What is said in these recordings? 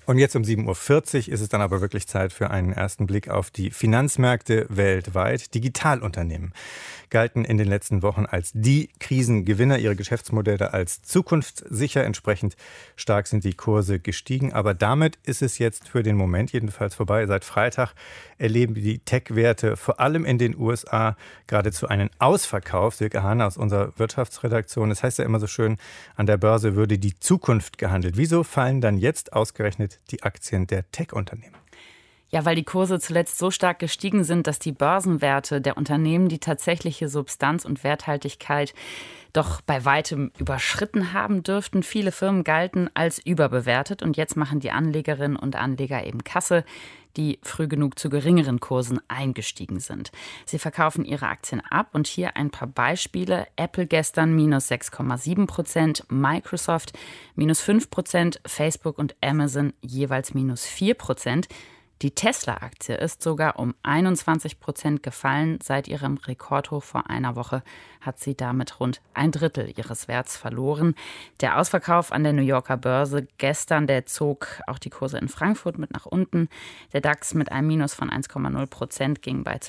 Und jetzt um 7.40 Uhr ist es dann aber wirklich Zeit für einen ersten Blick auf die Finanzmärkte weltweit. Digitalunternehmen galten in den letzten Wochen als die Krisengewinner, ihre Geschäftsmodelle als zukunftssicher. Entsprechend stark sind die Kurse gestiegen. Aber damit ist es jetzt für den Moment jedenfalls vorbei. Seit Freitag erleben die Tech-Werte vor allem in den USA geradezu einen Ausverkauf. Silke Hahn aus unserer Wirtschaftsredaktion. Das heißt ja immer so schön, an der Börse würde die Zukunft gehandelt. Wieso fallen dann jetzt ausgerechnet die Aktien der Tech-Unternehmen? Ja, weil die Kurse zuletzt so stark gestiegen sind, dass die Börsenwerte der Unternehmen die tatsächliche Substanz und Werthaltigkeit doch bei weitem überschritten haben dürften. Viele Firmen galten als überbewertet und jetzt machen die Anlegerinnen und Anleger eben Kasse, die früh genug zu geringeren Kursen eingestiegen sind. Sie verkaufen ihre Aktien ab und hier ein paar Beispiele. Apple gestern minus 6,7%, Microsoft minus 5%, Facebook und Amazon jeweils minus 4%. Die Tesla-Aktie ist sogar um 21% gefallen. Seit ihrem Rekordhoch vor einer Woche hat sie damit rund ein Drittel ihres Werts verloren. Der Ausverkauf an der New Yorker Börse gestern, der zog auch die Kurse in Frankfurt mit nach unten. Der DAX mit einem Minus von 1,0% ging bei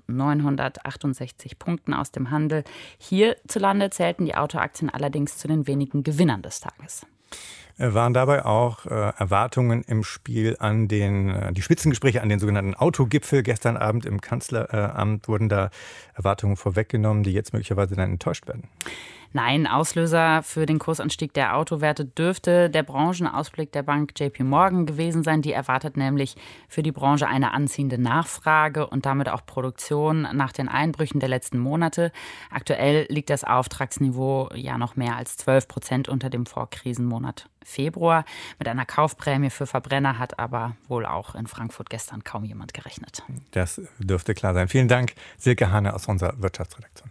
12.968 Punkten aus dem Handel. Hierzulande zählten die Autoaktien allerdings zu den wenigen Gewinnern des Tages. Waren dabei auch Erwartungen im Spiel an die Spitzengespräche an den sogenannten Autogipfel gestern Abend im Kanzleramt? Wurden da Erwartungen vorweggenommen, die jetzt möglicherweise dann enttäuscht werden? Nein, Auslöser für den Kursanstieg der Autowerte dürfte der Branchenausblick der Bank JP Morgan gewesen sein. Die erwartet nämlich für die Branche eine anziehende Nachfrage und damit auch Produktion nach den Einbrüchen der letzten Monate. Aktuell liegt das Auftragsniveau ja noch mehr als 12% unter dem Vorkrisenmonat Februar. Mit einer Kaufprämie für Verbrenner hat aber wohl auch in Frankfurt gestern kaum jemand gerechnet. Das dürfte klar sein. Vielen Dank, Silke Hahn aus unserer Wirtschaftsredaktion.